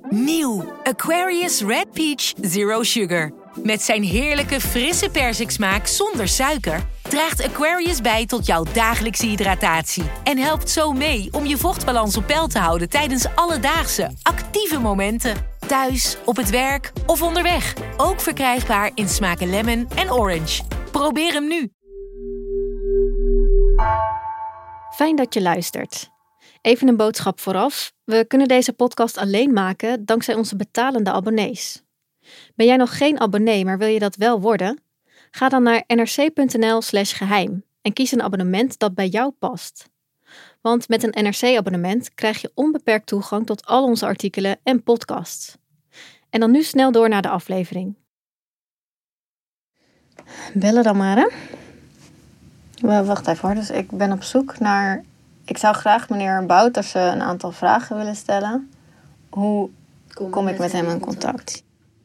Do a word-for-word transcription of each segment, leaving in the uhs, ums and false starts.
Nieuw Aquarius Red Peach Zero Sugar. Met zijn heerlijke frisse persiksmaak zonder suiker draagt Aquarius bij tot jouw dagelijkse hydratatie en helpt zo mee om je vochtbalans op peil te houden tijdens alledaagse, actieve momenten. Thuis, op het werk of onderweg. Ook verkrijgbaar in smaken lemon en orange. Probeer hem nu. Fijn dat je luistert. Even een boodschap vooraf. We kunnen deze podcast alleen maken dankzij onze betalende abonnees. Ben jij nog geen abonnee, maar wil je dat wel worden? Ga dan naar nrc.nl slash geheim en kies een abonnement dat bij jou past. Want met een N R C-abonnement krijg je onbeperkt toegang tot al onze artikelen en podcasts. En dan nu snel door naar de aflevering. Bellen dan maar, hè? Wacht even hoor, dus ik ben op zoek naar... Ik zou graag meneer Bouterse een aantal vragen willen stellen. Hoe kom, kom ik met hem in contact?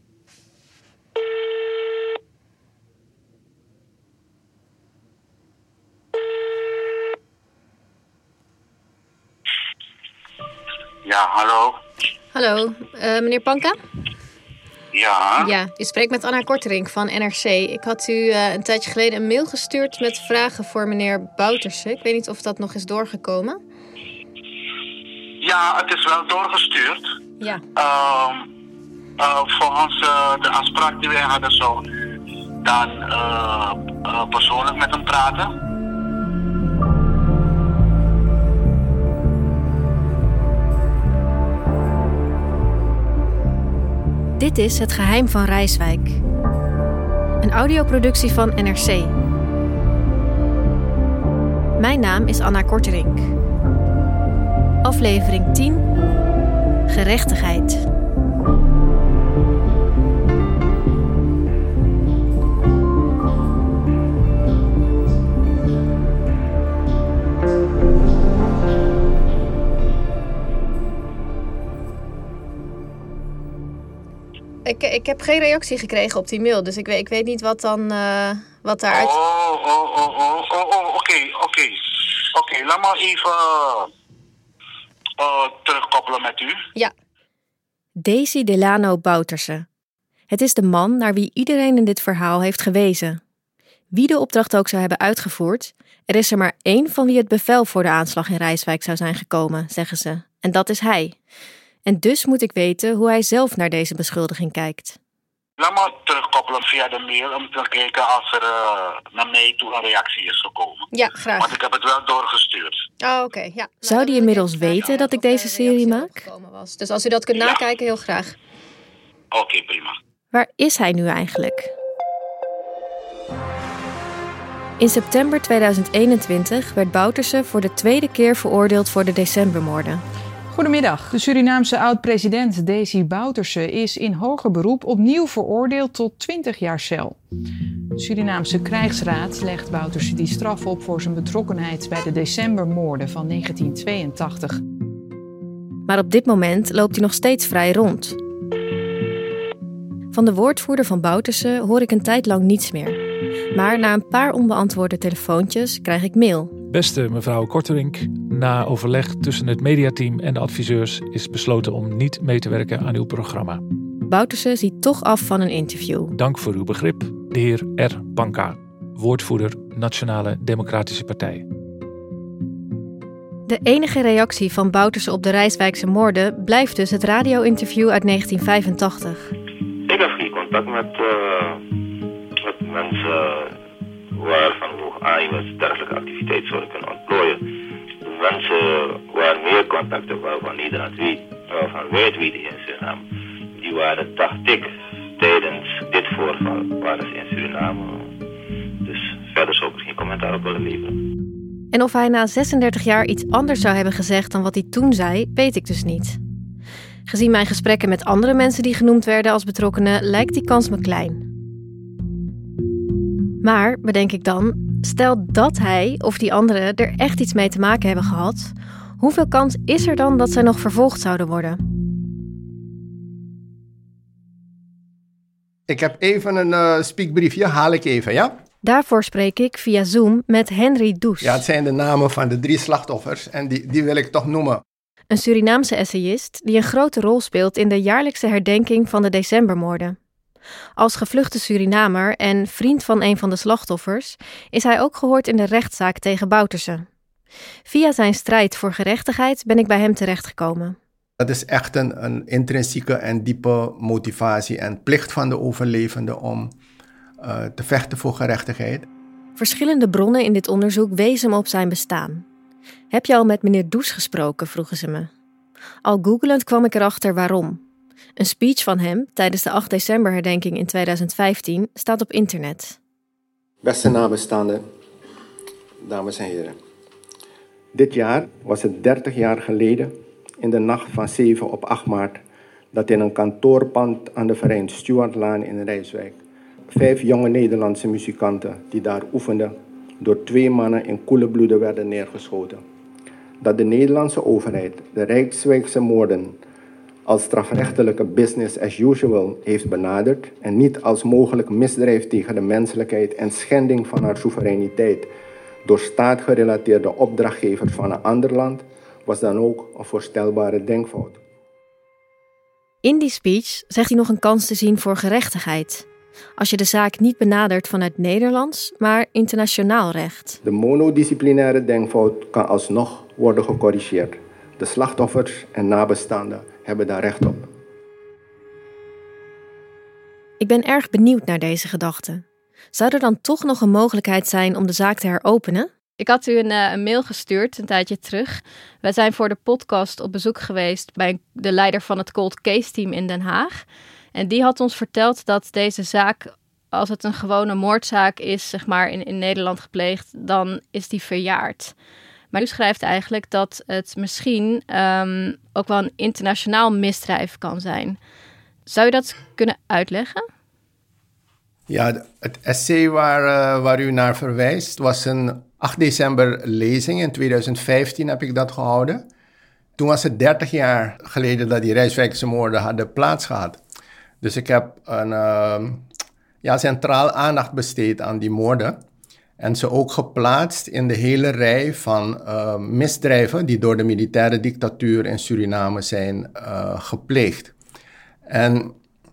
Ja, hallo. Hallo, uh, meneer Panka? Ja? Ja, u spreekt met Anna Korterink van N R C. Ik had u uh, een tijdje geleden een mail gestuurd met vragen voor meneer Bouterse. Ik weet niet of dat nog is doorgekomen. Ja, het is wel doorgestuurd. Ja. Uh, uh, volgens uh, de afspraak die wij hadden zou u dan uh, uh, persoonlijk met hem praten. Dit is Het Geheim van Rijswijk. Een audioproductie van N R C. Mijn naam is Anna Korterink. Aflevering tien. Gerechtigheid. Ik, ik heb geen reactie gekregen op die mail, dus ik weet, ik weet niet wat dan uh, wat daaruit... Oh, oh, oh, oh, oh, oh, oké, oké. Oké, laat maar even uh, terugkoppelen met u. Ja. Daisy Delano Bouterse. Het is de man naar wie iedereen in dit verhaal heeft gewezen. Wie de opdracht ook zou hebben uitgevoerd, er is er maar één van wie het bevel voor de aanslag in Rijswijk zou zijn gekomen, zeggen ze. En dat is hij. En dus moet ik weten hoe hij zelf naar deze beschuldiging kijkt. Laat maar terugkoppelen via de mail om te kijken als er uh, naar mij toe een reactie is gekomen. Ja, graag. Want ik heb het wel doorgestuurd. Oh, oké. Okay, ja. Zou die inmiddels weten dat ik deze serie maak? Dus als u dat kunt nakijken, heel graag. Oké, okay, prima. Waar is hij nu eigenlijk? In september tweeduizend eenentwintig werd Bouterse voor de tweede keer veroordeeld voor de decembermoorden. Goedemiddag. De Surinaamse oud-president Daisy Bouterse is in hoger beroep opnieuw veroordeeld tot twintig jaar cel. De Surinaamse krijgsraad legt Bouterse die straf op voor zijn betrokkenheid bij de decembermoorden van negentien tweeëntachtig. Maar op dit moment loopt hij nog steeds vrij rond. Van de woordvoerder van Bouterse hoor ik een tijd lang niets meer. Maar na een paar onbeantwoorde telefoontjes krijg ik mail. Beste mevrouw Korterink, na overleg tussen het mediateam en de adviseurs is besloten om niet mee te werken aan uw programma. Bouterse ziet toch af van een interview. Dank voor uw begrip, de heer R. Panka, woordvoerder Nationale Democratische Partij. De enige reactie van Bouterse op de Rijswijkse moorden blijft dus het radio-interview uit negentien vijfentachtig. Ik heb geen contact met, uh, met mensen waarvan hoog aangewezen dergelijke activiteit zouden kunnen ontplooien. De mensen waar meer contacten waarvan iedereen weet, waarvan wij het weten in Suriname, die waren, dacht ik, tijdens dit voorval waren ze in Suriname. Dus verder zou ik er geen commentaar op willen leveren. En of hij na zesendertig jaar iets anders zou hebben gezegd dan wat hij toen zei, weet ik dus niet. Gezien mijn gesprekken met andere mensen die genoemd werden als betrokkenen, lijkt die kans me klein. Maar, bedenk ik dan, stel dat hij of die anderen er echt iets mee te maken hebben gehad, hoeveel kans is er dan dat zij nog vervolgd zouden worden? Ik heb even een uh, speakbriefje, haal ik even, ja? Daarvoor spreek ik via Zoom met Henry Does. Ja, het zijn de namen van de drie slachtoffers en die, die wil ik toch noemen. Een Surinaamse essayist die een grote rol speelt in de jaarlijkse herdenking van de decembermoorden. Als gevluchte Surinamer en vriend van een van de slachtoffers is hij ook gehoord in de rechtszaak tegen Bouterse. Via zijn strijd voor gerechtigheid ben ik bij hem terechtgekomen. Dat is echt een, een intrinsieke en diepe motivatie en plicht van de overlevende om uh, te vechten voor gerechtigheid. Verschillende bronnen in dit onderzoek wezen me op zijn bestaan. Heb je al met meneer Does gesproken, vroegen ze me. Al googelend kwam ik erachter waarom. Een speech van hem tijdens de acht december herdenking in tweeduizend vijftien staat op internet. Beste nabestaanden, dames en heren. Dit jaar was het dertig jaar geleden, in de nacht van zeven op acht maart, dat in een kantoorpand aan de Verijn Stuartlaan in Rijswijk vijf jonge Nederlandse muzikanten die daar oefenden, door twee mannen in koele bloeden werden neergeschoten. Dat de Nederlandse overheid de Rijswijkse moorden als strafrechtelijke business as usual heeft benaderd en niet als mogelijk misdrijf tegen de menselijkheid en schending van haar soevereiniteit door staatgerelateerde opdrachtgevers van een ander land, was dan ook een voorstelbare denkfout. In die speech zegt hij nog een kans te zien voor gerechtigheid. Als je de zaak niet benadert vanuit Nederlands, maar internationaal recht. De monodisciplinaire denkfout kan alsnog worden gecorrigeerd. De slachtoffers en nabestaanden hebben daar recht op. Ik ben erg benieuwd naar deze gedachte. Zou er dan toch nog een mogelijkheid zijn om de zaak te heropenen? Ik had u een, uh, een mail gestuurd een tijdje terug. Wij zijn voor de podcast op bezoek geweest bij de leider van het Cold Case Team in Den Haag. En die had ons verteld dat deze zaak, als het een gewone moordzaak is, zeg maar in, in Nederland gepleegd, dan is die verjaard. Maar u schrijft eigenlijk dat het misschien um, ook wel een internationaal misdrijf kan zijn. Zou je dat kunnen uitleggen? Ja, het essay waar, uh, waar u naar verwijst was een acht december lezing. In tweeduizend vijftien heb ik dat gehouden. Toen was het dertig jaar geleden dat die Rijswijkse moorden hadden plaatsgehad. Dus ik heb een uh, ja, centraal aandacht besteed aan die moorden. En ze ook geplaatst in de hele rij van uh, misdrijven die door de militaire dictatuur in Suriname zijn uh, gepleegd. En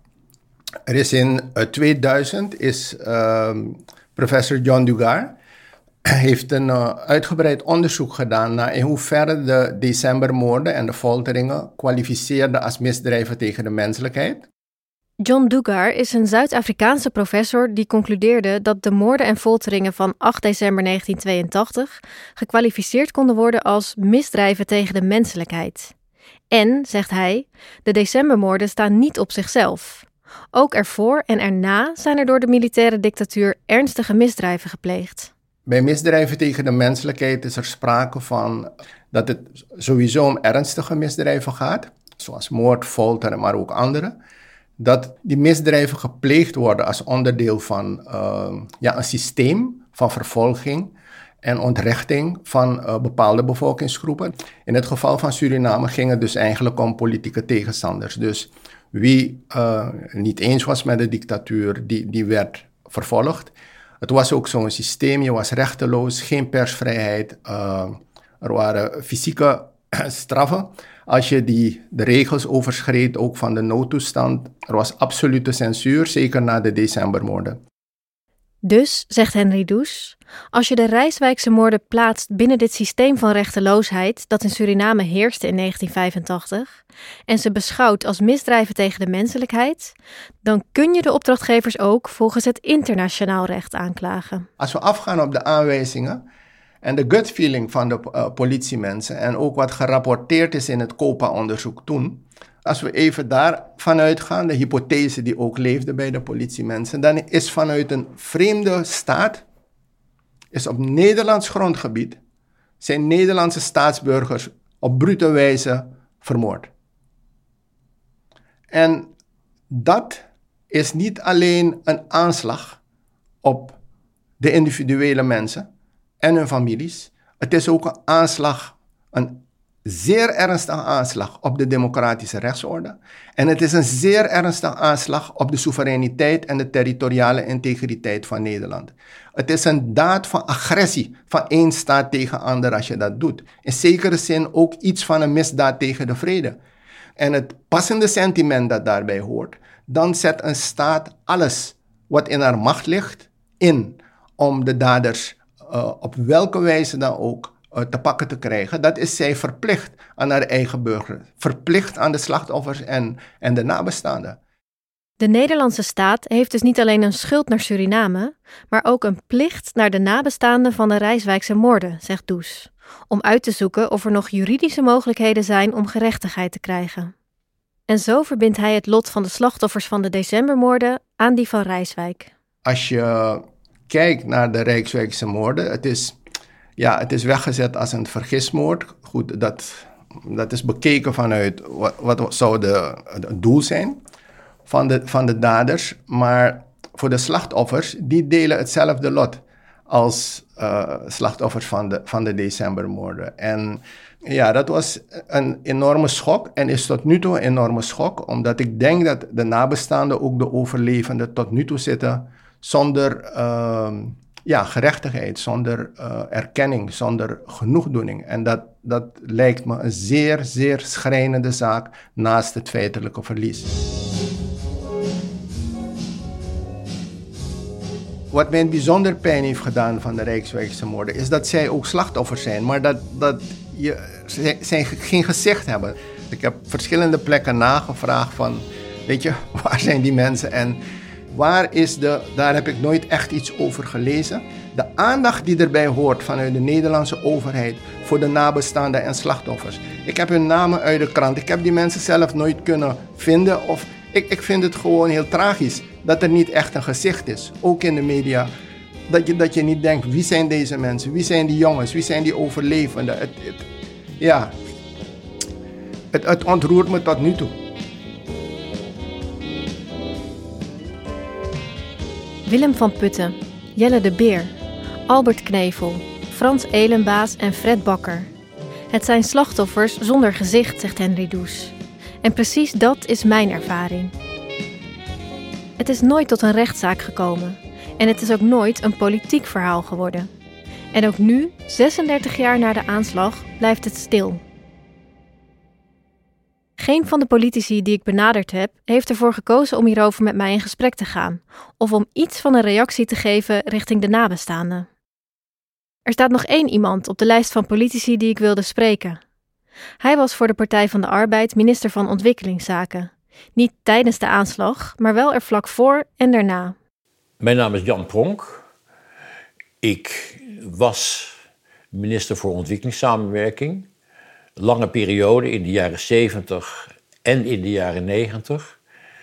er is in uh, tweeduizend is uh, professor John Dugar heeft een uh, uitgebreid onderzoek gedaan naar in hoeverre de decembermoorden en de folteringen kwalificeerden als misdrijven tegen de menselijkheid. John Dugar is een Zuid-Afrikaanse professor die concludeerde dat de moorden en folteringen van acht december negentien tweeëntachtig gekwalificeerd konden worden als misdrijven tegen de menselijkheid. En, zegt hij, de decembermoorden staan niet op zichzelf. Ook ervoor en erna zijn er door de militaire dictatuur ernstige misdrijven gepleegd. Bij misdrijven tegen de menselijkheid is er sprake van dat het sowieso om ernstige misdrijven gaat, zoals moord, folter, maar ook andere. Dat die misdrijven gepleegd worden als onderdeel van uh, ja, een systeem van vervolging en ontrechting van uh, bepaalde bevolkingsgroepen. In het geval van Suriname ging het dus eigenlijk om politieke tegenstanders. Dus wie uh, niet eens was met de dictatuur, die, die werd vervolgd. Het was ook zo'n systeem, je was rechteloos, geen persvrijheid. Uh, er waren fysieke straffen. Als je die, de regels overschreed, ook van de noodtoestand, er was absolute censuur, zeker na de decembermoorden. Dus, zegt Henry Does, als je de Rijswijkse moorden plaatst binnen dit systeem van rechteloosheid dat in Suriname heerste in negentien vijfentachtig en ze beschouwt als misdrijven tegen de menselijkheid, dan kun je de opdrachtgevers ook volgens het internationaal recht aanklagen. Als we afgaan op de aanwijzingen en de gut feeling van de uh, politiemensen en ook wat gerapporteerd is in het COPA-onderzoek toen, als we even daarvan uitgaan, de hypothese die ook leefde bij de politiemensen, dan is vanuit een vreemde staat, is op Nederlands grondgebied, zijn Nederlandse staatsburgers op brute wijze vermoord. En dat is niet alleen een aanslag op de individuele mensen en hun families. Het is ook een aanslag, een zeer ernstige aanslag op de democratische rechtsorde. En het is een zeer ernstige aanslag op de soevereiniteit en de territoriale integriteit van Nederland. Het is een daad van agressie van één staat tegen ander als je dat doet. In zekere zin ook iets van een misdaad tegen de vrede. En het passende sentiment dat daarbij hoort, dan zet een staat alles wat in haar macht ligt in om de daders uh, op welke wijze dan ook uh, te pakken te krijgen. Dat is zij verplicht aan haar eigen burgers, verplicht aan de slachtoffers en, en de nabestaanden. De Nederlandse staat heeft dus niet alleen een schuld naar Suriname, maar ook een plicht naar de nabestaanden van de Rijswijkse moorden, zegt Does, om uit te zoeken of er nog juridische mogelijkheden zijn om gerechtigheid te krijgen. En zo verbindt hij het lot van de slachtoffers van de decembermoorden aan die van Rijswijk. Als je kijkt naar de Rijswijkse moorden, het is, ja, het is weggezet als een vergismoord. Goed, dat, dat is bekeken vanuit wat, wat zou de, het doel zijn van de, van de daders. Maar voor de slachtoffers, die delen hetzelfde lot als uh, slachtoffers van de, van de decembermoorden. En ja, dat was een enorme schok en is tot nu toe een enorme schok, omdat ik denk dat de nabestaanden, ook de overlevenden, tot nu toe zitten zonder uh, ja, gerechtigheid, zonder uh, erkenning, zonder genoegdoening. En dat, dat lijkt me een zeer, zeer schrijnende zaak naast het feitelijke verlies. Wat mij bijzonder pijn heeft gedaan van de Rijswijkse moorden is dat zij ook slachtoffers zijn, maar dat, dat je, zij, zij geen gezicht hebben. Ik heb verschillende plekken nagevraagd van, weet je, waar zijn die mensen en waar is de, daar heb ik nooit echt iets over gelezen. De aandacht die erbij hoort vanuit de Nederlandse overheid voor de nabestaanden en slachtoffers. Ik heb hun namen uit de krant, ik heb die mensen zelf nooit kunnen vinden of ik, ik vind het gewoon heel tragisch dat er niet echt een gezicht is, ook in de media. Dat je, dat je niet denkt, wie zijn deze mensen? Wie zijn die jongens? Wie zijn die overlevenden? Het, het, ja, het, het ontroert me tot nu toe. Willem van Putten, Jelle de Beer, Albert Knevel, Frans Elenbaas en Fred Bakker. Het zijn slachtoffers zonder gezicht, zegt Henry Does. En precies dat is mijn ervaring. Het is nooit tot een rechtszaak gekomen. En het is ook nooit een politiek verhaal geworden. En ook nu, zesendertig jaar na de aanslag, blijft het stil. Geen van de politici die ik benaderd heb, heeft ervoor gekozen om hierover met mij in gesprek te gaan, of om iets van een reactie te geven richting de nabestaanden. Er staat nog één iemand op de lijst van politici die ik wilde spreken. Hij was voor de Partij van de Arbeid minister van Ontwikkelingszaken. Niet tijdens de aanslag, maar wel er vlak voor en daarna. Mijn naam is Jan Pronk. Ik was minister voor Ontwikkelingssamenwerking. Lange periode in de jaren zeventig en in de jaren negentig.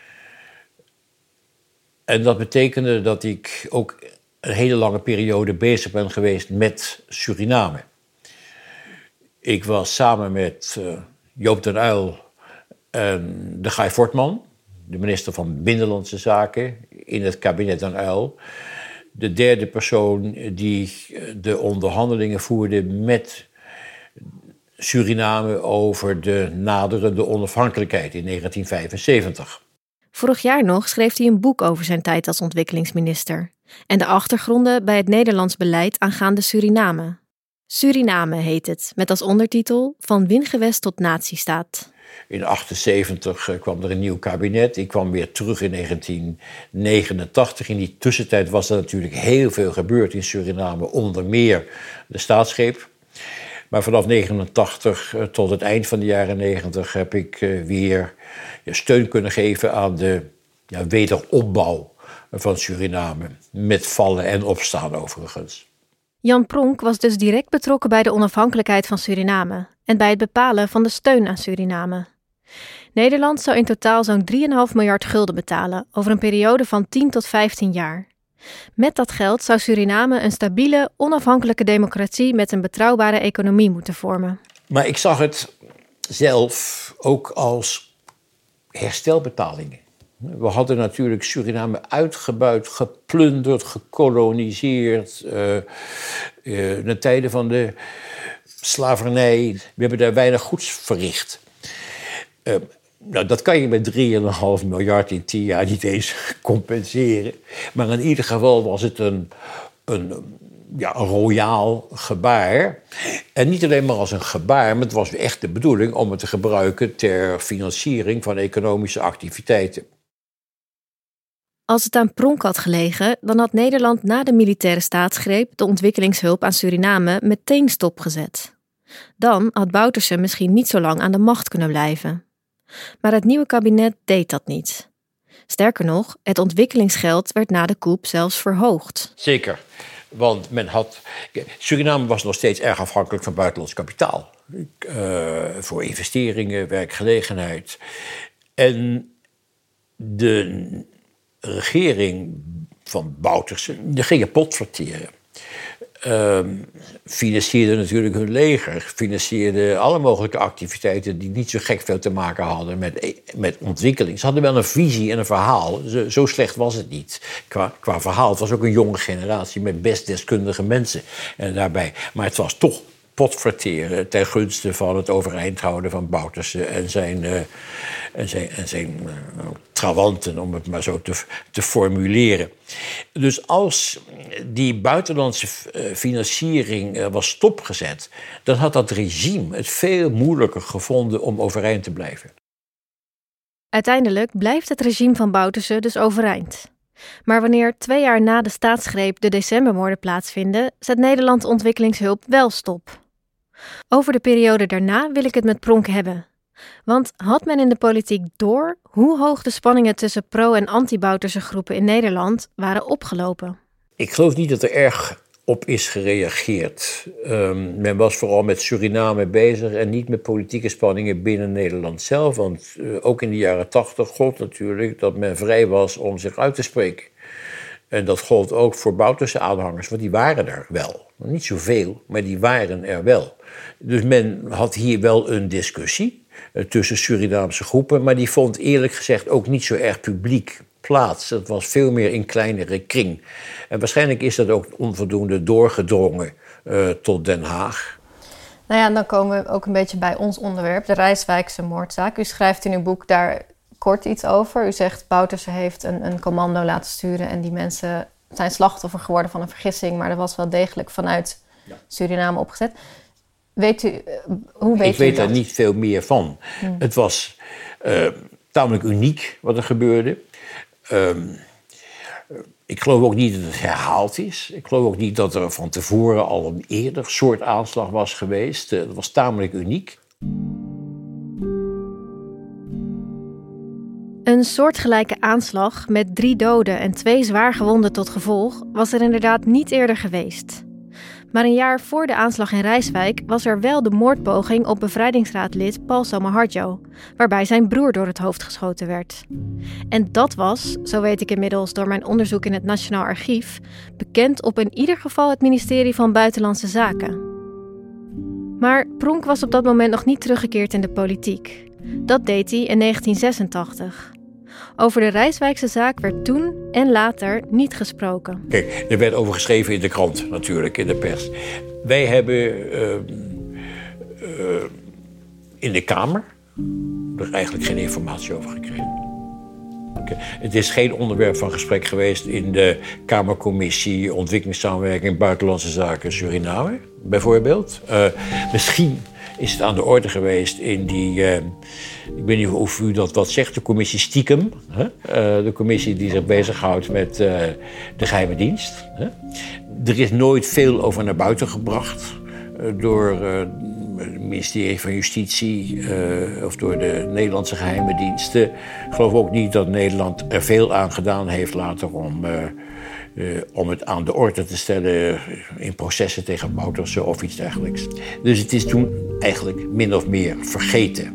En dat betekende dat ik ook een hele lange periode bezig ben geweest met Suriname. Ik was samen met uh, Joop den Uyl en de Guy Fortman, de minister van Binnenlandse Zaken in het kabinet Den Uyl, de derde persoon die de onderhandelingen voerde met Suriname over de naderende onafhankelijkheid in negentien vijfenzeventig. Vorig jaar nog schreef hij een boek over zijn tijd als ontwikkelingsminister en de achtergronden bij het Nederlands beleid aangaande Suriname. Suriname heet het, met als ondertitel Van wingewest tot natiestaat. In achtenzeventig kwam er een nieuw kabinet. Ik kwam weer terug in negentien negenentachtig. In die tussentijd was er natuurlijk heel veel gebeurd in Suriname, onder meer de staatsgreep. Maar vanaf negenentachtig tot het eind van de jaren negentig heb ik weer steun kunnen geven aan de ja, wederopbouw van Suriname. Met vallen en opstaan overigens. Jan Pronk was dus direct betrokken bij de onafhankelijkheid van Suriname en bij het bepalen van de steun aan Suriname. Nederland zou in totaal zo'n drie komma vijf miljard gulden betalen over een periode van tien tot vijftien jaar. Met dat geld zou Suriname een stabiele, onafhankelijke democratie met een betrouwbare economie moeten vormen. Maar ik zag het zelf ook als herstelbetalingen. We hadden natuurlijk Suriname uitgebuit, geplunderd, gekoloniseerd. Uh, uh, in de tijden van de slavernij. We hebben daar weinig goeds verricht. Uh, nou, dat kan je met drie komma vijf miljard in tien jaar niet eens compenseren. Maar in ieder geval was het een, een, ja, een royaal gebaar. En niet alleen maar als een gebaar, maar het was echt de bedoeling om het te gebruiken ter financiering van economische activiteiten. Als het aan Pronk had gelegen, dan had Nederland na de militaire staatsgreep de ontwikkelingshulp aan Suriname meteen stopgezet. Dan had Bouterse misschien niet zo lang aan de macht kunnen blijven. Maar het nieuwe kabinet deed dat niet. Sterker nog, het ontwikkelingsgeld werd na de coup zelfs verhoogd. Zeker, want men had... Suriname was nog steeds erg afhankelijk van buitenlands kapitaal. Uh, voor investeringen, werkgelegenheid. En de regering van Bouterse, die gingen potverteren. Uh, financierde natuurlijk hun leger, financierde alle mogelijke activiteiten die niet zo gek veel te maken hadden met, met ontwikkeling. Ze hadden wel een visie en een verhaal, zo, zo slecht was het niet qua, qua verhaal. Het was ook een jonge generatie met best deskundige mensen en daarbij. Maar het was toch potverteren ten gunste van het overeind houden van Bouterse en zijn, uh, en zijn, en zijn uh, trawanten, om het maar zo te, te formuleren. Dus als die buitenlandse uh, financiering uh, was stopgezet, dan had dat regime het veel moeilijker gevonden om overeind te blijven. Uiteindelijk blijft het regime van Bouterse dus overeind. Maar wanneer twee jaar na de staatsgreep de decembermoorden plaatsvinden, zet Nederland ontwikkelingshulp wel stop. Over de periode daarna wil ik het met Pronk hebben. Want had men in de politiek door hoe hoog de spanningen tussen pro- en anti-Bouterse groepen in Nederland waren opgelopen? Ik geloof niet dat er erg op is gereageerd. Um, men was vooral met Suriname bezig en niet met politieke spanningen binnen Nederland zelf. Want uh, ook in de jaren tachtig gold natuurlijk dat men vrij was om zich uit te spreken. En dat gold ook voor Bouterse aanhangers, want die waren er wel. Niet zoveel, maar die waren er wel. Dus men had hier wel een discussie uh, tussen Surinaamse groepen, maar die vond eerlijk gezegd ook niet zo erg publiek plaats. Dat was veel meer in kleinere kring. En waarschijnlijk is dat ook onvoldoende doorgedrongen uh, tot Den Haag. Nou ja, dan komen we ook een beetje bij ons onderwerp, de Rijswijkse moordzaak. U schrijft in uw boek daar kort iets over. U zegt Bouterse heeft een, een commando laten sturen en die mensen zijn slachtoffer geworden van een vergissing, maar dat was wel degelijk vanuit ja. Suriname opgezet. Weet u, hoe weet Ik weet u dat? daar niet veel meer van. Hmm. Het was uh, tamelijk uniek wat er gebeurde. Um, ik geloof ook niet dat het herhaald is. Ik geloof ook niet dat er van tevoren al een eerder soort aanslag was geweest. Het was tamelijk uniek. Een soortgelijke aanslag met drie doden en twee zwaargewonden tot gevolg was er inderdaad niet eerder geweest. Maar een jaar voor de aanslag in Rijswijk was er wel de moordpoging op bevrijdingsraadlid Paul Samar-Hadjo, waarbij zijn broer door het hoofd geschoten werd. En dat was, zo weet ik inmiddels door mijn onderzoek in het Nationaal Archief, bekend op in ieder geval het ministerie van Buitenlandse Zaken. Maar Pronk was op dat moment nog niet teruggekeerd in de politiek. Dat deed hij in negentien zesentachtig. Over de Rijswijkse zaak werd toen en later niet gesproken. Kijk, er werd over geschreven in de krant natuurlijk, in de pers. Wij hebben uh, uh, in de Kamer er eigenlijk geen informatie over gekregen. Okay. Het is geen onderwerp van gesprek geweest in de Kamercommissie Ontwikkelingssamenwerking Buitenlandse Zaken Suriname, bijvoorbeeld. Uh, misschien is het aan de orde geweest in die, uh, ik weet niet of u dat wat zegt, de commissie Stiekem. Hè? Uh, de commissie die zich bezighoudt met uh, de geheime dienst. Hè? Er is nooit veel over naar buiten gebracht uh, door uh, het ministerie van Justitie uh, of door de Nederlandse geheime diensten. Ik geloof ook niet dat Nederland er veel aan gedaan heeft later om... Uh, Uh, om het aan de orde te stellen in processen tegen Bouterse of iets dergelijks. Dus het is toen eigenlijk min of meer vergeten.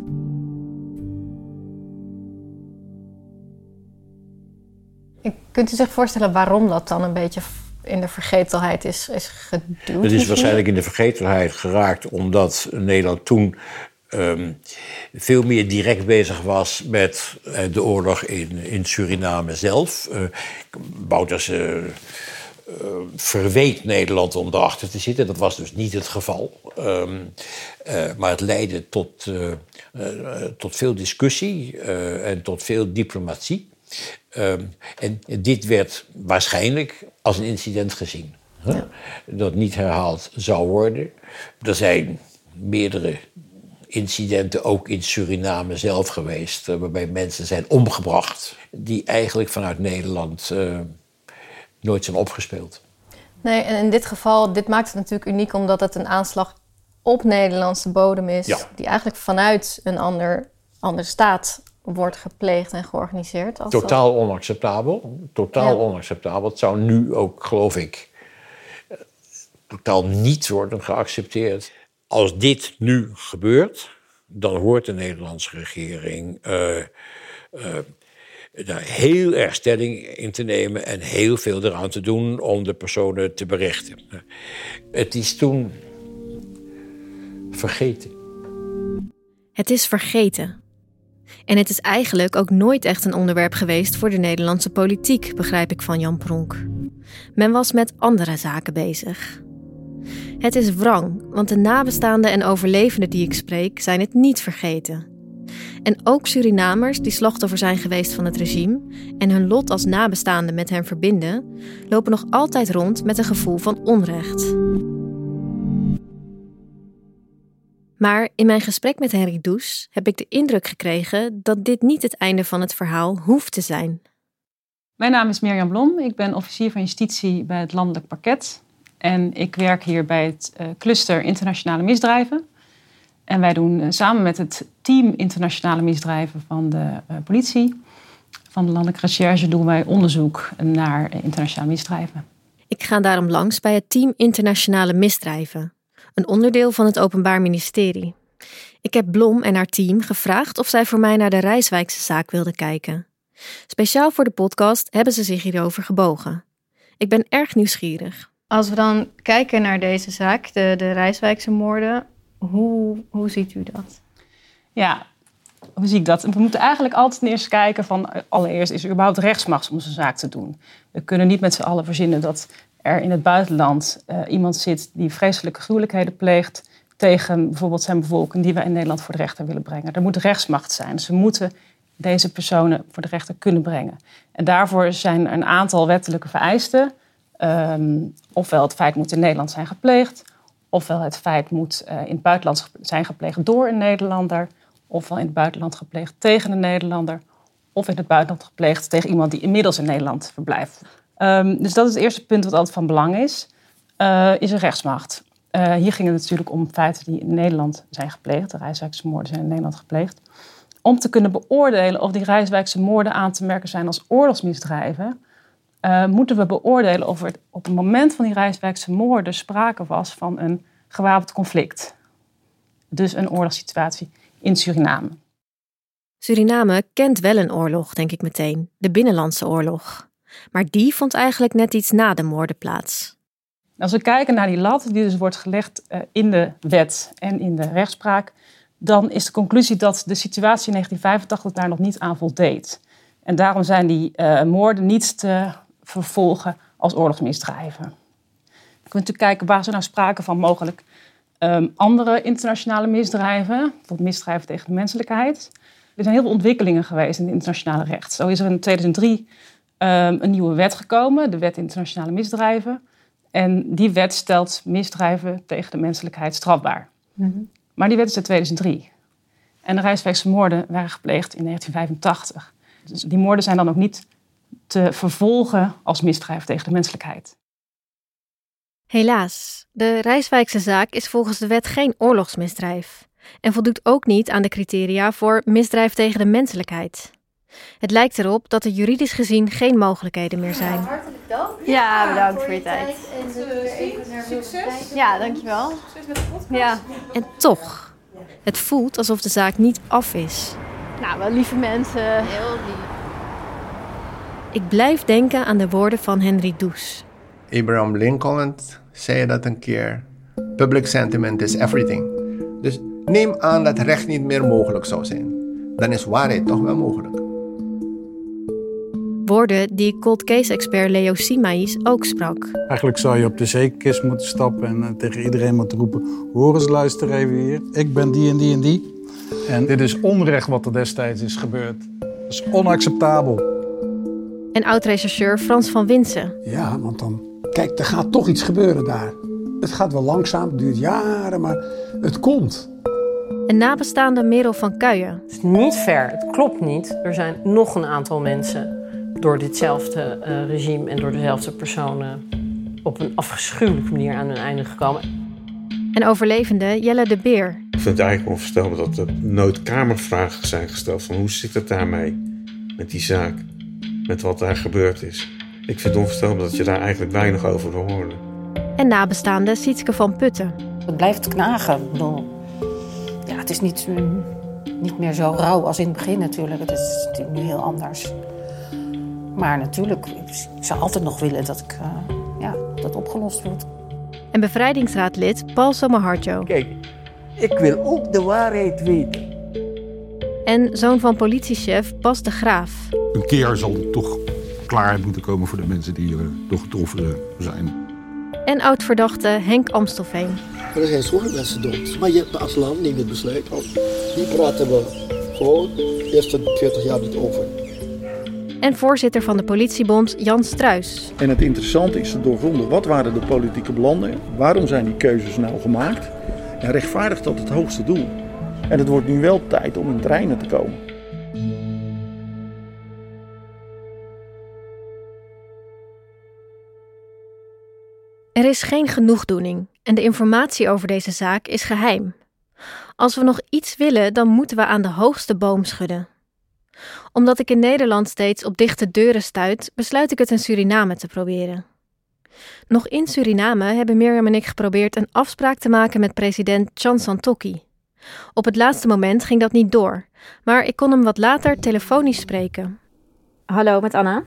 Kunt u zich voorstellen waarom dat dan een beetje in de vergetelheid is, is geduwd? Het is waarschijnlijk in de vergetelheid geraakt omdat Nederland toen Um, veel meer direct bezig was met uh, de oorlog in, in Suriname zelf. Uh, Bouterse verweet Nederland om daarachter te zitten. Dat was dus niet het geval. Um, uh, maar het leidde tot, uh, uh, tot veel discussie uh, en tot veel diplomatie. Um, en dit werd waarschijnlijk als een incident gezien. Huh? Ja. Dat niet herhaald zou worden. Er zijn meerdere incidenten ook in Suriname zelf geweest, uh, waarbij mensen zijn omgebracht die eigenlijk vanuit Nederland uh, nooit zijn opgespeeld. Nee, en in dit geval, dit maakt het natuurlijk uniek omdat het een aanslag op Nederlandse bodem is, ja. die eigenlijk vanuit een ander, andere staat wordt gepleegd en georganiseerd. Als Totaal dat... onacceptabel. Totaal ja. onacceptabel. Het zou nu ook, geloof ik, uh, totaal niet worden geaccepteerd. Als dit nu gebeurt, dan hoort de Nederlandse regering uh, uh, daar heel erg stelling in te nemen en heel veel eraan te doen om de personen te berichten. Het is toen vergeten. Het is vergeten. En het is eigenlijk ook nooit echt een onderwerp geweest voor de Nederlandse politiek, begrijp ik van Jan Pronk. Men was met andere zaken bezig. Het is wrang, want de nabestaanden en overlevenden die ik spreek zijn het niet vergeten. En ook Surinamers die slachtoffer zijn geweest van het regime en hun lot als nabestaanden met hen verbinden, lopen nog altijd rond met een gevoel van onrecht. Maar in mijn gesprek met Henry Does heb ik de indruk gekregen dat dit niet het einde van het verhaal hoeft te zijn. Mijn naam is Mirjam Blom, ik ben officier van justitie bij het Landelijk Parket. En ik werk hier bij het uh, cluster internationale misdrijven. En wij doen uh, samen met het team internationale misdrijven van de uh, politie, van de Landelijke Recherche, doen wij onderzoek naar uh, internationale misdrijven. Ik ga daarom langs bij het team internationale misdrijven, een onderdeel van het Openbaar Ministerie. Ik heb Blom en haar team gevraagd of zij voor mij naar de Rijswijkse zaak wilden kijken. Speciaal voor de podcast hebben ze zich hierover gebogen. Ik ben erg nieuwsgierig. Als we dan kijken naar deze zaak, de, de Rijswijkse moorden, hoe, hoe ziet u dat? Ja, hoe zie ik dat? We moeten eigenlijk altijd eerst kijken van, allereerst is er überhaupt rechtsmacht om zo'n zaak te doen. We kunnen niet met z'n allen verzinnen dat er in het buitenland uh, iemand zit die vreselijke gruwelijkheden pleegt tegen bijvoorbeeld zijn bevolking die wij in Nederland voor de rechter willen brengen. Er moet rechtsmacht zijn. Dus we moeten deze personen voor de rechter kunnen brengen. En daarvoor zijn er een aantal wettelijke vereisten. Um, ofwel het feit moet in Nederland zijn gepleegd, ofwel het feit moet uh, in het buitenland zijn gepleegd door een Nederlander, ofwel in het buitenland gepleegd tegen een Nederlander, of in het buitenland gepleegd tegen iemand die inmiddels in Nederland verblijft. Um, dus dat is het eerste punt wat altijd van belang is, uh, is er rechtsmacht. Uh, hier ging het natuurlijk om feiten die in Nederland zijn gepleegd. De Rijswijkse moorden zijn in Nederland gepleegd. Om te kunnen beoordelen of die Rijswijkse moorden aan te merken zijn als oorlogsmisdrijven, Uh, moeten we beoordelen of er op het moment van die Rijswijkse moorden sprake was van een gewapend conflict. Dus een oorlogssituatie in Suriname. Suriname kent wel een oorlog, denk ik meteen, de Binnenlandse Oorlog. Maar die vond eigenlijk net iets na de moorden plaats. Als we kijken naar die lat die dus wordt gelegd uh, in de wet en in de rechtspraak, dan is de conclusie dat de situatie in negentien vijfentachtig daar nog niet aan voldeed. En daarom zijn die uh, moorden niet te vervolgen als oorlogsmisdrijven. We kunnen natuurlijk kijken waar is er nou sprake van mogelijk um, andere internationale misdrijven, bijvoorbeeld misdrijven tegen de menselijkheid. Er zijn heel veel ontwikkelingen geweest in het internationale recht. Zo is er in tweeduizend drie um, een nieuwe wet gekomen, de Wet Internationale Misdrijven. En die wet stelt misdrijven tegen de menselijkheid strafbaar. Mm-hmm. Maar die wet is uit tweeduizend drie. En de Rijswijkse moorden waren gepleegd in negentien vijfentachtig. Dus die moorden zijn dan ook niet te vervolgen als misdrijf tegen de menselijkheid. Helaas, de Rijswijkse zaak is volgens de wet geen oorlogsmisdrijf en voldoet ook niet aan de criteria voor misdrijf tegen de menselijkheid. Het lijkt erop dat er juridisch gezien geen mogelijkheden meer zijn. Ja, hartelijk dank. Ja, bedankt voor je tijd. Succes. Ja, dankjewel. Succes met de podcast. Ja. En toch, het voelt alsof de zaak niet af is. Nou, wel lieve mensen. Heel lief. Ik blijf denken aan de woorden van Henry Does. Abraham Lincoln zei dat een keer. Public sentiment is everything. Dus neem aan dat recht niet meer mogelijk zou zijn. Dan is waarheid toch wel mogelijk. Woorden die cold case-expert Leo Simaïs ook sprak. Eigenlijk zou je op de zekerkist moeten stappen en uh, tegen iedereen moeten roepen... hoor eens, luister even hier. Ik ben die en die en die. En dit is onrecht wat er destijds is gebeurd. Dat is onacceptabel. En oud-rechercheur Frans van Winsen. Ja, want dan... Kijk, er gaat toch iets gebeuren daar. Het gaat wel langzaam, het duurt jaren, maar het komt. En nabestaande Merel van Kuijen. Het is niet fair, het klopt niet. Er zijn nog een aantal mensen door ditzelfde uh, regime en door dezelfde personen op een afschuwelijke manier aan hun einde gekomen. En overlevende Jelle de Beer. Ik vind het eigenlijk onvoorstelbaar dat er noodkamervragen zijn gesteld van hoe zit het daarmee met die zaak, met wat daar gebeurd is. Ik vind het onvoorstelbaar dat je daar eigenlijk weinig over wil horen. En nabestaande Sietske van Putten. Het blijft knagen. Ik bedoel, ja, het is niet, niet meer zo rauw als in het begin natuurlijk. Het is nu heel anders. Maar natuurlijk, ik zou altijd nog willen dat, ik, uh, ja, dat het opgelost wordt. En bevrijdingsraadlid Paul Somoharjo. Kijk, ik wil ook de waarheid weten. En zoon van politiechef Bas de Graaf. Een keer zal er toch klaarheid moeten komen voor de mensen die uh, door getroffen zijn. En oud-verdachte Henk Amstelveen. Er zijn zoveel mensen dood, maar je, als land neemt het besluit al. Die praten we gewoon de eerste veertig jaar niet over. En voorzitter van de politiebond Jan Struis. En het interessante is te doorgronden, wat waren de politieke belangen? Waarom zijn die keuzes nou gemaakt? En rechtvaardigt dat het hoogste doel? En het wordt nu wel tijd om in het reinen te komen. Er is geen genoegdoening en de informatie over deze zaak is geheim. Als we nog iets willen, dan moeten we aan de hoogste boom schudden. Omdat ik in Nederland steeds op dichte deuren stuit, besluit ik het in Suriname te proberen. Nog in Suriname hebben Mirjam en ik geprobeerd een afspraak te maken met president Chan Santokki. Op het laatste moment ging dat niet door, maar ik kon hem wat later telefonisch spreken. Hallo, met Anna.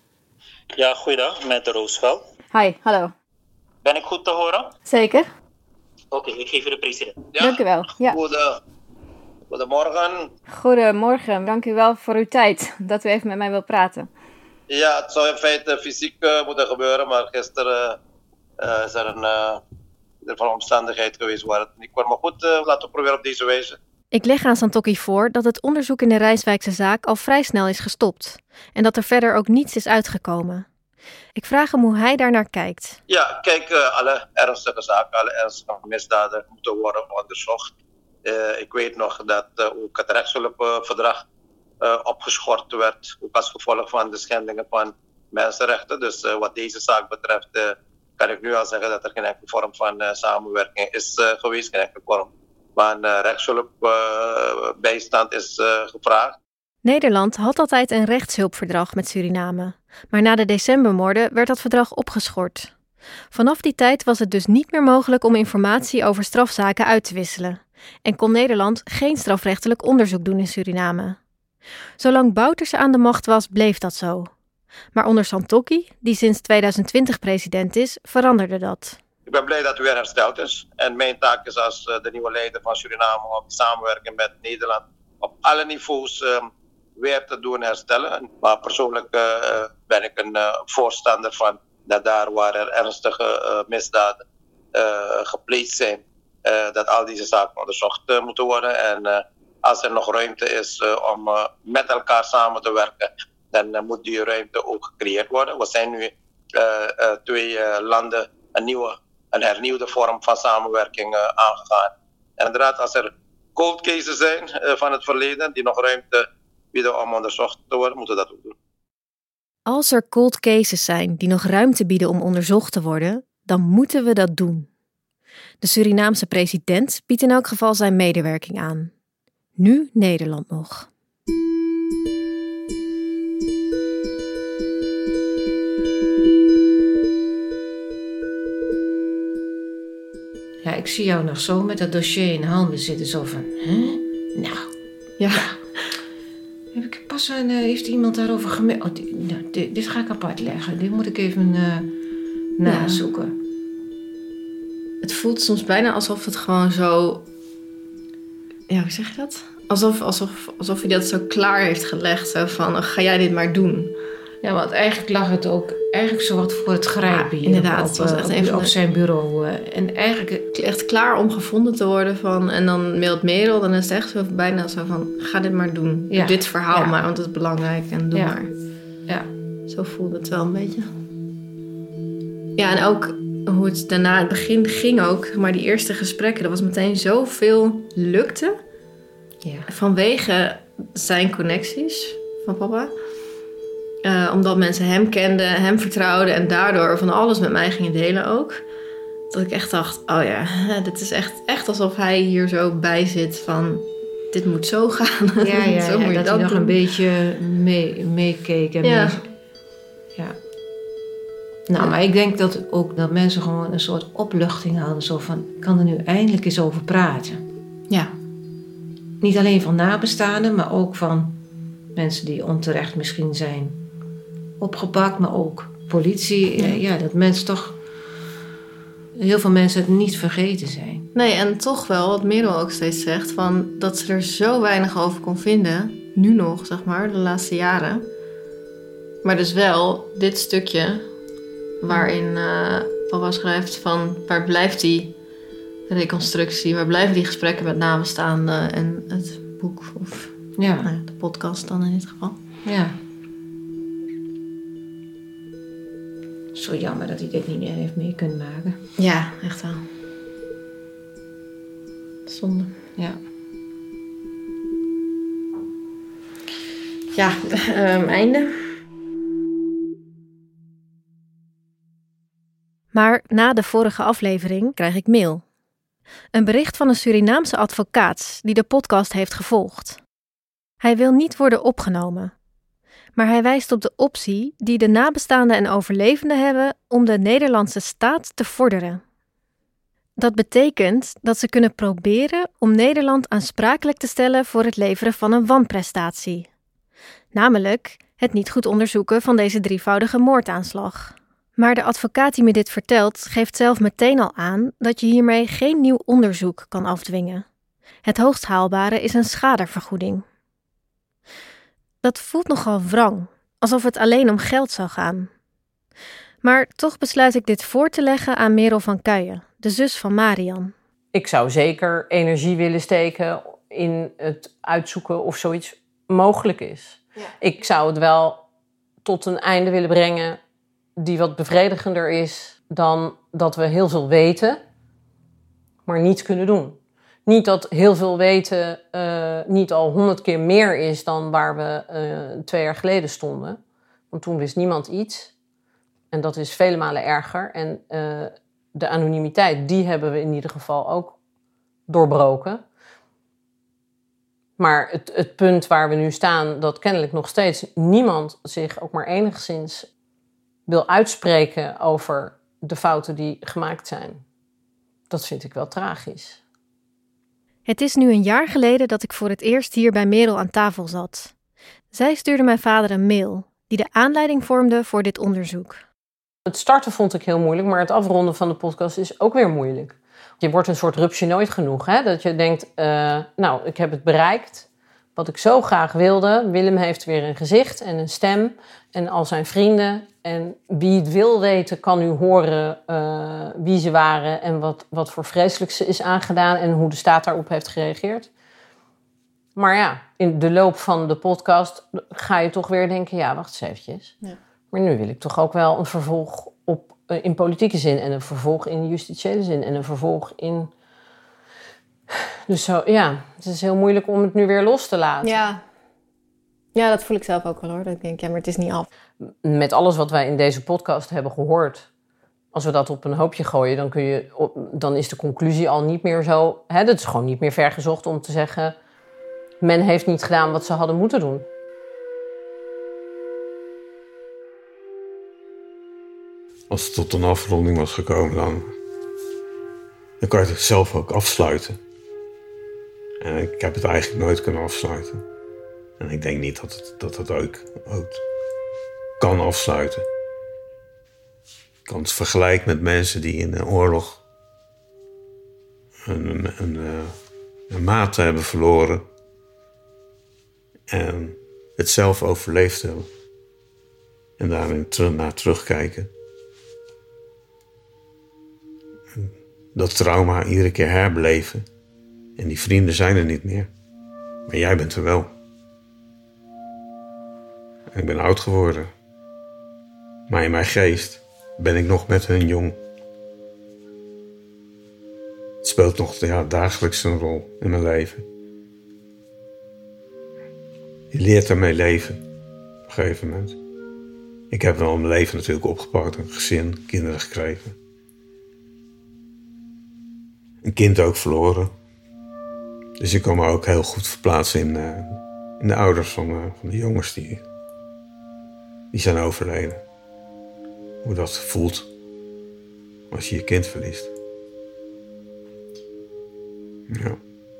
Ja, goeiedag, met Roosveld. Hi, hallo. Ben ik goed te horen? Zeker. Oké, okay, ik geef u de president. Ja? Dank u wel. Ja. Goede, goedemorgen. Goedemorgen, dank u wel voor uw tijd, dat u even met mij wilt praten. Ja, het zou in feite fysiek uh, moeten gebeuren, maar gisteren uh, is er een, uh, een omstandigheid geweest waar het niet kwam. Maar goed, uh, laten we proberen op deze wijze. Ik leg aan Santokki voor dat het onderzoek in de Rijswijkse zaak al vrij snel is gestopt. En dat er verder ook niets is uitgekomen. Ik vraag hem hoe hij daarnaar kijkt. Ja, kijk, uh, alle ernstige zaken, alle ernstige misdaden moeten worden onderzocht. Uh, ik weet nog dat uh, ook het rechtshulpverdrag uh, opgeschort werd, ook als gevolg van de schendingen van mensenrechten. Dus uh, wat deze zaak betreft uh, kan ik nu al zeggen dat er geen enkele vorm van uh, samenwerking is uh, geweest, geen enkele vorm van uh, rechtshulpbijstand uh, is uh, gevraagd. Nederland had altijd een rechtshulpverdrag met Suriname, maar na de decembermoorden werd dat verdrag opgeschort. Vanaf die tijd was het dus niet meer mogelijk om informatie over strafzaken uit te wisselen en kon Nederland geen strafrechtelijk onderzoek doen in Suriname. Zolang Bouterse aan de macht was, bleef dat zo. Maar onder Santokki, die sinds tweeduizend twintig president is, veranderde dat. Ik ben blij dat het weer hersteld is. En mijn taak is als uh, de nieuwe leider van Suriname om samenwerken met Nederland op alle niveaus uh, weer te doen herstellen. Maar persoonlijk uh, ben ik een uh, voorstander van dat daar waar er ernstige uh, misdaden uh, gepleegd zijn, uh, dat al deze zaken onderzocht uh, moeten worden. En uh, als er nog ruimte is uh, om uh, met elkaar samen te werken, dan uh, moet die ruimte ook gecreëerd worden. We zijn nu uh, uh, twee uh, landen een nieuwe, een hernieuwde vorm van samenwerking uh, aangegaan. En inderdaad, als er cold cases zijn uh, van het verleden die nog ruimte bieden om onderzocht te worden, moeten we dat ook doen. Als er cold cases zijn die nog ruimte bieden om onderzocht te worden, dan moeten we dat doen. De Surinaamse president biedt in elk geval zijn medewerking aan. Nu Nederland nog. Ja, ik zie jou nog zo met dat dossier in handen zitten, zo van, hè? Nou, ja. ja. Heb ik pas een, uh, heeft iemand daarover gemeld? Oh, dit, nou, dit, dit ga ik apart leggen. Dit moet ik even uh, nazoeken. Ja. Het voelt soms bijna alsof het gewoon zo... Ja, hoe zeg je dat? Alsof, alsof, alsof hij dat zo klaar heeft gelegd. Zo van, ga jij dit maar doen. Ja, want eigenlijk lag het ook eigenlijk zo wat voor het grijpen hier. Inderdaad, op, het was echt op, een van op de- zijn bureau. uh, En eigenlijk... Echt klaar om gevonden te worden van... En dan mailt Merel, dan is het echt zo bijna zo van... Ga dit maar doen. Ja. Doe dit verhaal Ja. maar, want het is belangrijk. En doe Ja. maar. Ja. Zo voelde het wel een beetje. Ja, en ook hoe het daarna, het begin ging ook... zeg maar die eerste gesprekken, er was meteen zoveel lukte. Ja. Vanwege zijn connecties van papa. Uh, omdat mensen hem kenden, hem vertrouwden... en daardoor van alles met mij gingen delen ook. Dat ik echt dacht, oh ja, dit is echt, echt alsof hij hier zo bij zit van... dit moet zo gaan. Ja, ja, zo ja, moet je dat dat hij nog doen. een beetje mee- meekeek. en Ja. mee- ja. Nou, maar ik denk dat ook dat mensen gewoon een soort opluchting hadden. Zo van, ik kan er nu eindelijk eens over praten. Ja. Niet alleen van nabestaanden, maar ook van mensen die onterecht misschien zijn opgepakt. Maar ook politie. Ja. Ja, ja dat mensen toch... heel veel mensen het niet vergeten zijn. Nee, en toch wel, wat Merel ook steeds zegt... Van dat ze er zo weinig over kon vinden. Nu nog, zeg maar, de laatste jaren. Maar dus wel dit stukje... waarin uh, papa schrijft van... waar blijft die reconstructie? Waar blijven die gesprekken met nabestaanden? En het boek of Ja. nou ja, de podcast dan in dit geval. Ja. Zo jammer dat hij dit niet meer heeft mee kunnen maken. Ja, echt wel. Zonde. Ja. Ja, um, einde. Maar na de vorige aflevering krijg ik mail. Een bericht van een Surinaamse advocaat die de podcast heeft gevolgd. Hij wil niet worden opgenomen. Maar hij wijst op de optie die de nabestaanden en overlevenden hebben om de Nederlandse staat te vorderen. Dat betekent dat ze kunnen proberen om Nederland aansprakelijk te stellen voor het leveren van een wanprestatie. Namelijk het niet goed onderzoeken van deze drievoudige moordaanslag. Maar de advocaat die me dit vertelt geeft zelf meteen al aan dat je hiermee geen nieuw onderzoek kan afdwingen. Het hoogst haalbare is een schadevergoeding. Dat voelt nogal wrang, alsof het alleen om geld zou gaan. Maar toch besluit ik dit voor te leggen aan Merel van Kuijen, de zus van Marian. Ik zou zeker energie willen steken in het uitzoeken of zoiets mogelijk is. Ja. Ik zou het wel tot een einde willen brengen die wat bevredigender is dan dat we heel veel weten, maar niets kunnen doen. Niet dat heel veel weten uh, niet al honderd keer meer is dan waar we uh, twee jaar geleden stonden. Want toen wist niemand iets. En dat is vele malen erger. En uh, de anonimiteit, die hebben we in ieder geval ook doorbroken. Maar het, het punt waar we nu staan, dat kennelijk nog steeds niemand zich ook maar enigszins wil uitspreken over de fouten die gemaakt zijn. Dat vind ik wel tragisch. Het is nu een jaar geleden dat ik voor het eerst hier bij Merel aan tafel zat. Zij stuurde mijn vader een mail die de aanleiding vormde voor dit onderzoek. Het starten vond ik heel moeilijk, maar het afronden van de podcast is ook weer moeilijk. Je wordt een soort rupsje nooit genoeg. Hè? Dat je denkt, uh, nou, ik heb het bereikt. Wat ik zo graag wilde. Willem heeft weer een gezicht en een stem. En al zijn vrienden. En wie het wil weten, kan nu horen uh, wie ze waren. En wat, wat voor vreselijks ze is aangedaan. En hoe de staat daarop heeft gereageerd. Maar ja, in de loop van de podcast ga je toch weer denken, ja, wacht eens eventjes. Ja. Maar nu wil ik toch ook wel een vervolg op, uh, in politieke zin. En een vervolg in justitiële zin. En een vervolg in... Dus zo, ja, het is heel moeilijk om het nu weer los te laten. Ja. Ja, dat voel ik zelf ook wel hoor. Dat ik denk, ja, maar het is niet af. Met alles wat wij in deze podcast hebben gehoord, als we dat op een hoopje gooien, dan, kun je, dan is de conclusie al niet meer zo... Hè, dat is gewoon niet meer vergezocht om te zeggen, men heeft niet gedaan wat ze hadden moeten doen. Als het tot een afronding was gekomen, dan, dan kan je het zelf ook afsluiten. En ik heb het eigenlijk nooit kunnen afsluiten. En ik denk niet dat het, dat het ook, ook kan afsluiten. Ik kan het vergelijken met mensen die in een oorlog een, een, een, een maat hebben verloren. En het zelf overleefd hebben. En daarin ter- naar terugkijken. En dat trauma iedere keer herbeleven. En die vrienden zijn er niet meer. Maar jij bent er wel. En ik ben oud geworden. Maar in mijn geest ben ik nog met hun jong. Het speelt nog ja, dagelijks een rol in mijn leven. Je leert ermee leven. Op een gegeven moment. Ik heb wel mijn leven natuurlijk opgepakt. Een gezin, kinderen gekregen. Een kind ook verloren. Dus ik kan me ook heel goed verplaatsen in, uh, in de ouders van, uh, van de jongens die, die zijn overleden. Hoe dat voelt als je je kind verliest. Ja.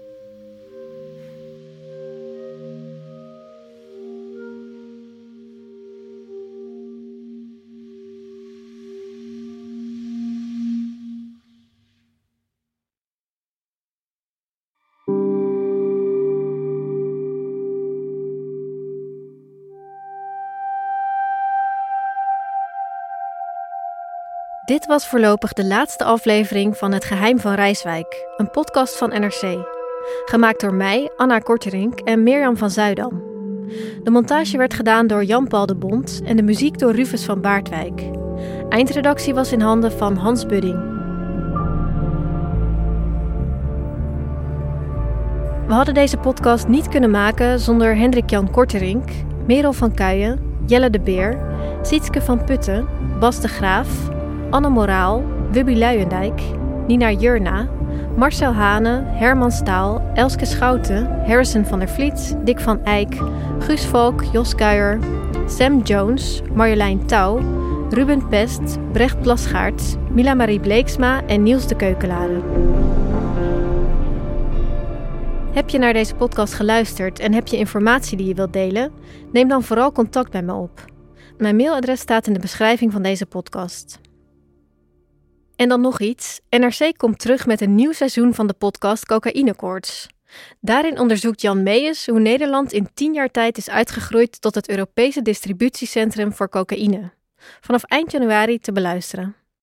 Dit was voorlopig de laatste aflevering van Het Geheim van Rijswijk, een podcast van N R C. Gemaakt door mij, Anna Korterink en Mirjam van Zuidam. De montage werd gedaan door Jan-Paul de Bond en de muziek door Rufus van Baardwijk. Eindredactie was in handen van Hans Budding. We hadden deze podcast niet kunnen maken zonder Hendrik-Jan Korterink, Merel van Kuijen, Jelle de Beer, Sietske van Putten, Bas de Graaf, Anne Moraal, Wubby Luijendijk, Nina Jurna, Marcel Hane, Herman Staal, Elske Schouten, Harrison van der Vliet, Dick van Eyck, Guus Valk, Jos Kuijer, Sam Jones, Marjolein Touw, Ruben Pest, Brecht Plasgaard, Mila Marie Bleeksma en Niels de Keukelade. Heb je naar deze podcast geluisterd en heb je informatie die je wilt delen? Neem dan vooral contact met me op. Mijn mailadres staat in de beschrijving van deze podcast. En dan nog iets. N R C komt terug met een nieuw seizoen van de podcast Cocaïnekoorts. Daarin onderzoekt Jan Meijers hoe Nederland in tien jaar tijd is uitgegroeid tot het Europese distributiecentrum voor cocaïne. Vanaf eind januari te beluisteren.